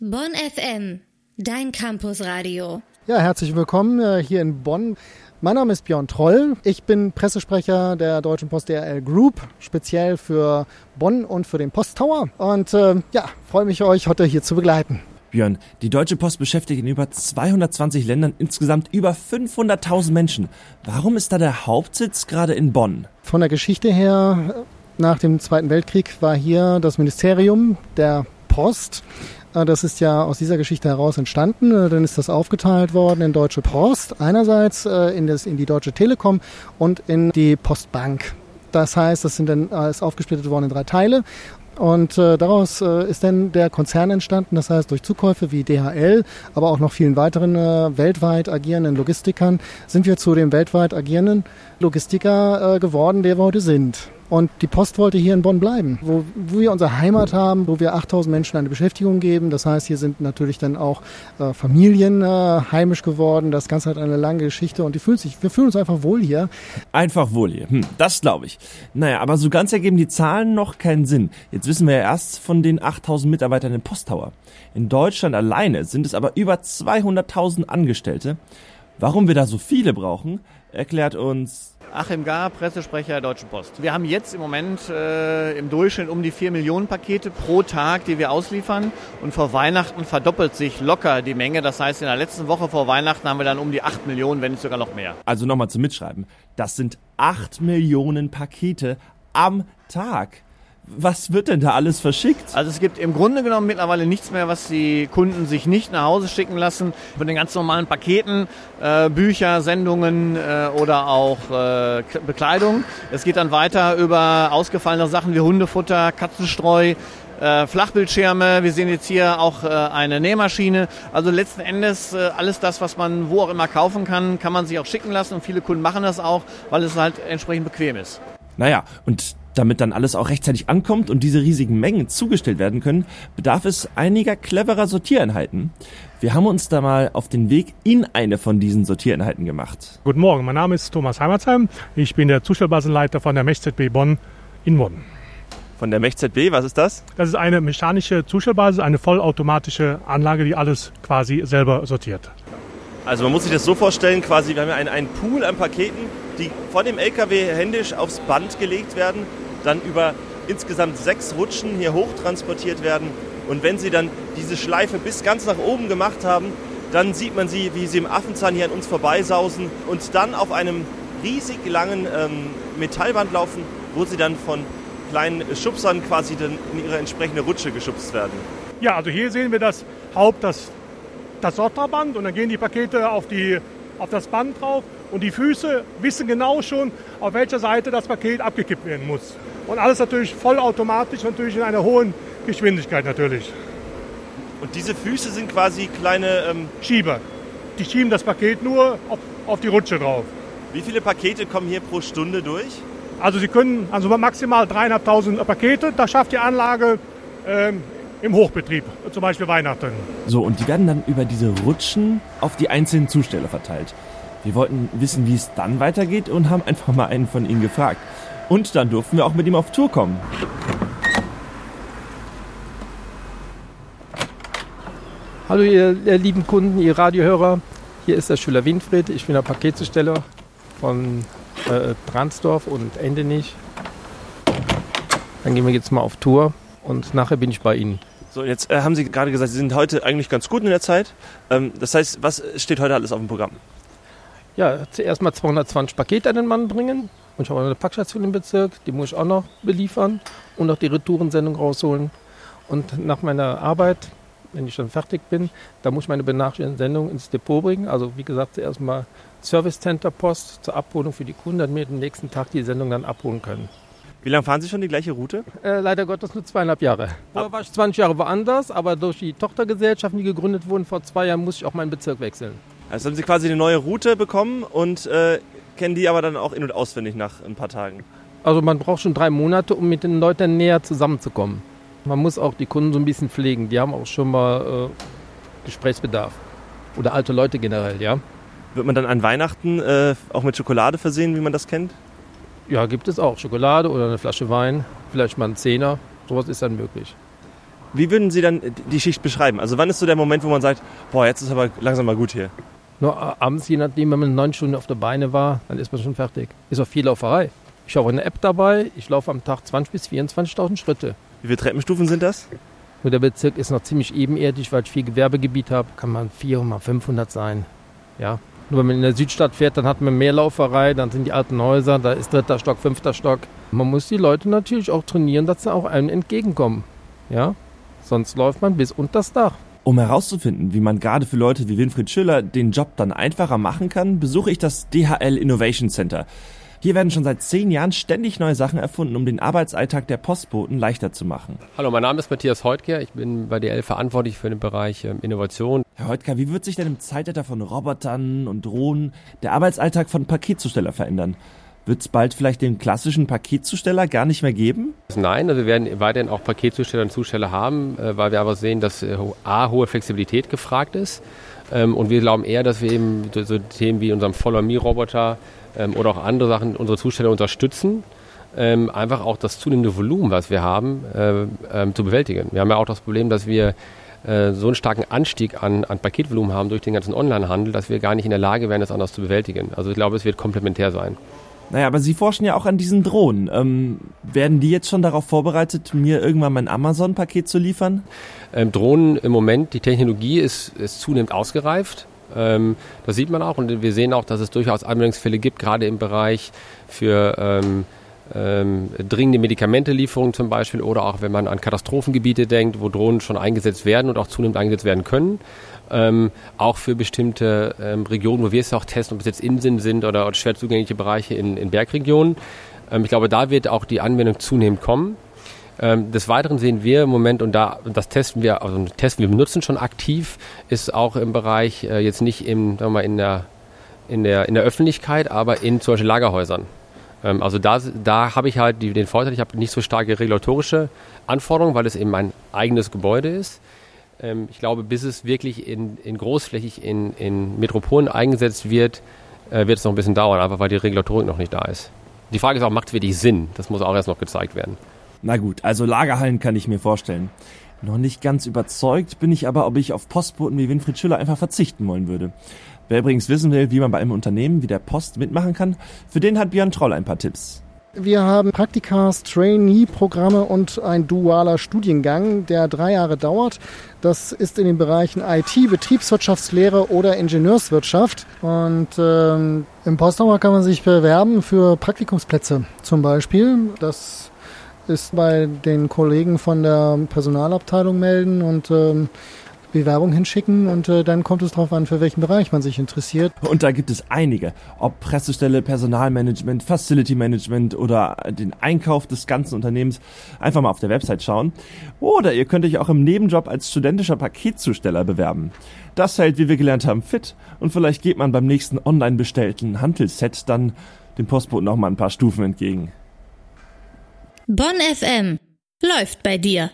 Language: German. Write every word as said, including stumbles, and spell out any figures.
Bonn F M, dein Campusradio. Ja, herzlich willkommen äh, hier in Bonn. Mein Name ist Björn Troll. Ich bin Pressesprecher der Deutschen Post D H L Group, speziell für Bonn und für den Posttower. Und äh, ja, freue mich, euch heute hier zu begleiten. Björn, die Deutsche Post beschäftigt in über zweihundertzwanzig Ländern insgesamt über fünfhunderttausend Menschen. Warum ist da der Hauptsitz gerade in Bonn? Von der Geschichte her, nach dem Zweiten Weltkrieg war hier das Ministerium der Post. Das ist ja aus dieser Geschichte heraus entstanden. Dann ist das aufgeteilt worden in Deutsche Post, einerseits in, das, in die Deutsche Telekom und in die Postbank. Das heißt, das sind dann alles aufgesplittet worden in drei Teile. Und äh, daraus äh, ist dann der Konzern entstanden, das heißt durch Zukäufe wie D H L, aber auch noch vielen weiteren äh, weltweit agierenden Logistikern sind wir zu dem weltweit agierenden Logistiker äh, geworden, der wir heute sind. Und die Post wollte hier in Bonn bleiben, wo, wo wir unsere Heimat haben, wo wir achttausend Menschen eine Beschäftigung geben. Das heißt, hier sind natürlich dann auch äh, Familien äh, heimisch geworden. Das Ganze hat eine lange Geschichte und die fühlt sich, wir fühlen uns einfach wohl hier. Einfach wohl hier, hm, das glaube ich. Naja, aber so ganz ergeben die Zahlen noch keinen Sinn. Jetzt wissen wir ja erst von den achttausend Mitarbeitern im Posttower. In Deutschland alleine sind es aber über zweihunderttausend Angestellte. Warum wir da so viele brauchen, erklärt uns Achim Gar, Pressesprecher der Deutschen Post. Wir haben jetzt im Moment äh, im Durchschnitt um die vier Millionen Pakete pro Tag, die wir ausliefern. Und vor Weihnachten verdoppelt sich locker die Menge. Das heißt, in der letzten Woche vor Weihnachten haben wir dann um die acht Millionen, wenn nicht sogar noch mehr. Also nochmal zum Mitschreiben. Das sind acht Millionen Pakete am Tag. Was wird denn da alles verschickt? Also es gibt im Grunde genommen mittlerweile nichts mehr, was die Kunden sich nicht nach Hause schicken lassen. Von den ganz normalen Paketen, äh, Bücher, Sendungen äh, oder auch äh, Bekleidung. Es geht dann weiter über ausgefallene Sachen wie Hundefutter, Katzenstreu, äh, Flachbildschirme. Wir sehen jetzt hier auch äh, eine Nähmaschine. Also letzten Endes äh, alles das, was man wo auch immer kaufen kann, kann man sich auch schicken lassen. Und viele Kunden machen das auch, weil es halt entsprechend bequem ist. Naja, und damit dann alles auch rechtzeitig ankommt und diese riesigen Mengen zugestellt werden können, bedarf es einiger cleverer Sortiereinheiten. Wir haben uns da mal auf den Weg in eine von diesen Sortiereinheiten gemacht. Guten Morgen, mein Name ist Thomas Heimertsheim. Ich bin der Zustellbasenleiter von der MechZB Bonn in Bonn. Von der MechZB, was ist das? Das ist eine mechanische Zustellbasis, eine vollautomatische Anlage, die alles quasi selber sortiert. Also man muss sich das so vorstellen, quasi wir haben ja einen, einen Pool an Paketen, die von dem L K W händisch aufs Band gelegt werden, dann über insgesamt sechs Rutschen hier hoch transportiert werden. Und wenn sie dann diese Schleife bis ganz nach oben gemacht haben, dann sieht man sie, wie sie im Affenzahn hier an uns vorbeisausen und dann auf einem riesig langen ähm, Metallband laufen, wo sie dann von kleinen Schubsern quasi dann in ihre entsprechende Rutsche geschubst werden. Ja, also hier sehen wir das Haupt, das, das Sorterband und dann gehen die Pakete auf, die, auf das Band drauf und die Füße wissen genau schon, auf welcher Seite das Paket abgekippt werden muss. Und alles natürlich vollautomatisch, natürlich in einer hohen Geschwindigkeit natürlich. Und diese Füße sind quasi kleine Ähm Schieber. Die schieben das Paket nur auf, auf die Rutsche drauf. Wie viele Pakete kommen hier pro Stunde durch? Also Sie können also maximal dreieinhalbtausend Pakete, das schafft die Anlage ähm, im Hochbetrieb, zum Beispiel Weihnachten. So, und die werden dann über diese Rutschen auf die einzelnen Zusteller verteilt. Wir wollten wissen, wie es dann weitergeht und haben einfach mal einen von ihnen gefragt. Und dann durften wir auch mit ihm auf Tour kommen. Hallo ihr, ihr lieben Kunden, ihr Radiohörer. Hier ist der Schüler Winfried. Ich bin der Paketzusteller von äh, Dransdorf und Endenich. Dann gehen wir jetzt mal auf Tour und nachher bin ich bei Ihnen. So, jetzt äh, haben Sie gerade gesagt, Sie sind heute eigentlich ganz gut in der Zeit. Ähm, das heißt, was steht heute alles auf dem Programm? Ja, zuerst mal zweihundertzwanzig Pakete an den Mann bringen. Und ich habe eine Packstation im Bezirk, die muss ich auch noch beliefern und auch die Retourensendung rausholen. Und nach meiner Arbeit, wenn ich dann fertig bin, da muss ich meine benachrichtigten Sendung ins Depot bringen. Also wie gesagt, zuerst mal Service Center Post zur Abholung für die Kunden, damit wir den nächsten Tag die Sendung dann abholen können. Wie lange fahren Sie schon die gleiche Route? Äh, leider Gottes nur zweieinhalb Jahre. Vorher war ich zwanzig Jahre woanders, aber durch die Tochtergesellschaften, die gegründet wurden vor zwei Jahren, muss ich auch meinen Bezirk wechseln. Also haben Sie quasi eine neue Route bekommen und äh, kennen die aber dann auch in- und auswendig nach ein paar Tagen? Also man braucht schon drei Monate, um mit den Leuten näher zusammenzukommen. Man muss auch die Kunden so ein bisschen pflegen. Die haben auch schon mal äh, Gesprächsbedarf. Oder alte Leute generell, ja. Wird man dann an Weihnachten äh, auch mit Schokolade versehen, wie man das kennt? Ja, gibt es auch. Schokolade oder eine Flasche Wein, vielleicht mal ein Zehner. Sowas ist dann möglich. Wie würden Sie dann die Schicht beschreiben? Also wann ist so der Moment, wo man sagt, boah, jetzt ist aber langsam mal gut hier? Nur abends, je nachdem, wenn man neun Stunden auf der Beine war, dann ist man schon fertig. Ist auch viel Lauferei. Ich habe eine App dabei, ich laufe am Tag zwanzig bis vierundzwanzigtausend Schritte. Wie viele Treppenstufen sind das? Nur der Bezirk ist noch ziemlich ebenerdig, weil ich viel Gewerbegebiet habe, kann man vierhundert mal fünfhundert sein. Ja. Nur wenn man in der Südstadt fährt, dann hat man mehr Lauferei, dann sind die alten Häuser, da ist dritter Stock, fünfter Stock. Man muss die Leute natürlich auch trainieren, dass sie auch einem entgegenkommen. Ja. Sonst läuft man bis unter das Dach. Um herauszufinden, wie man gerade für Leute wie Winfried Schüller den Job dann einfacher machen kann, besuche ich das D H L Innovation Center. Hier werden schon seit zehn Jahren ständig neue Sachen erfunden, um den Arbeitsalltag der Postboten leichter zu machen. Hallo, mein Name ist Matthias Heutker. Ich bin bei D H L verantwortlich für den Bereich Innovation. Herr Heutker, wie wird sich denn im Zeitalter von Robotern und Drohnen der Arbeitsalltag von Paketzusteller verändern? Wird es bald vielleicht den klassischen Paketzusteller gar nicht mehr geben? Nein, also wir werden weiterhin auch Paketzusteller und Zusteller haben, weil wir aber sehen, dass A, hohe Flexibilität gefragt ist. Und wir glauben eher, dass wir eben so Themen wie unserem Follow-Me-Roboter oder auch andere Sachen unsere Zusteller unterstützen, einfach auch das zunehmende Volumen, was wir haben, zu bewältigen. Wir haben ja auch das Problem, dass wir so einen starken Anstieg an, an Paketvolumen haben durch den ganzen Onlinehandel, dass wir gar nicht in der Lage wären, das anders zu bewältigen. Also ich glaube, es wird komplementär sein. Naja, aber Sie forschen ja auch an diesen Drohnen. Ähm, werden die jetzt schon darauf vorbereitet, mir irgendwann mein Amazon-Paket zu liefern? Ähm, Drohnen im Moment, die Technologie ist, ist zunehmend ausgereift. Ähm, das sieht man auch und wir sehen auch, dass es durchaus Anwendungsfälle gibt, gerade im Bereich für ähm, ähm, dringende Medikamentelieferungen zum Beispiel oder auch wenn man an Katastrophengebiete denkt, wo Drohnen schon eingesetzt werden und auch zunehmend eingesetzt werden können. Ähm, auch für bestimmte ähm, Regionen, wo wir es auch testen, ob es jetzt Inseln sind oder, oder schwer zugängliche Bereiche in, in Bergregionen. Ähm, ich glaube, da wird auch die Anwendung zunehmend kommen. Ähm, des Weiteren sehen wir im Moment, und da das testen wir, also testen wir benutzen schon aktiv, ist auch im Bereich äh, jetzt nicht im, sagen wir mal, in der, in der, in der Öffentlichkeit, aber in zum Beispiel Lagerhäusern. Ähm, also da, da habe ich halt die, den Vorteil, ich habe nicht so starke regulatorische Anforderungen, weil es eben mein eigenes Gebäude ist. Ich glaube, bis es wirklich in, in großflächig in, in Metropolen eingesetzt wird, äh, wird es noch ein bisschen dauern, einfach weil die Regulatorik noch nicht da ist. Die Frage ist auch, macht es wirklich Sinn? Das muss auch erst noch gezeigt werden. Na gut, also Lagerhallen kann ich mir vorstellen. Noch nicht ganz überzeugt bin ich aber, ob ich auf Postboten wie Winfried Schüller einfach verzichten wollen würde. Wer übrigens wissen will, wie man bei einem Unternehmen wie der Post mitmachen kann, für den hat Björn Troll ein paar Tipps. Wir haben Praktikas, Trainee-Programme und ein dualer Studiengang, der drei Jahre dauert. Das ist in den Bereichen I T, Betriebswirtschaftslehre oder Ingenieurswirtschaft. Und ähm, im Postauer kann man sich bewerben für Praktikumsplätze zum Beispiel. Das ist bei den Kollegen von der Personalabteilung melden und ähm, Bewerbung hinschicken und äh, dann kommt es darauf an, für welchen Bereich man sich interessiert. Und da gibt es einige, ob Pressestelle, Personalmanagement, Facility Management oder den Einkauf des ganzen Unternehmens. Einfach mal auf der Website schauen. Oder ihr könnt euch auch im Nebenjob als studentischer Paketzusteller bewerben. Das hält, wie wir gelernt haben, fit und vielleicht geht man beim nächsten online bestellten Hantelset dann dem Postboten noch mal ein paar Stufen entgegen. Bonn F M läuft bei dir.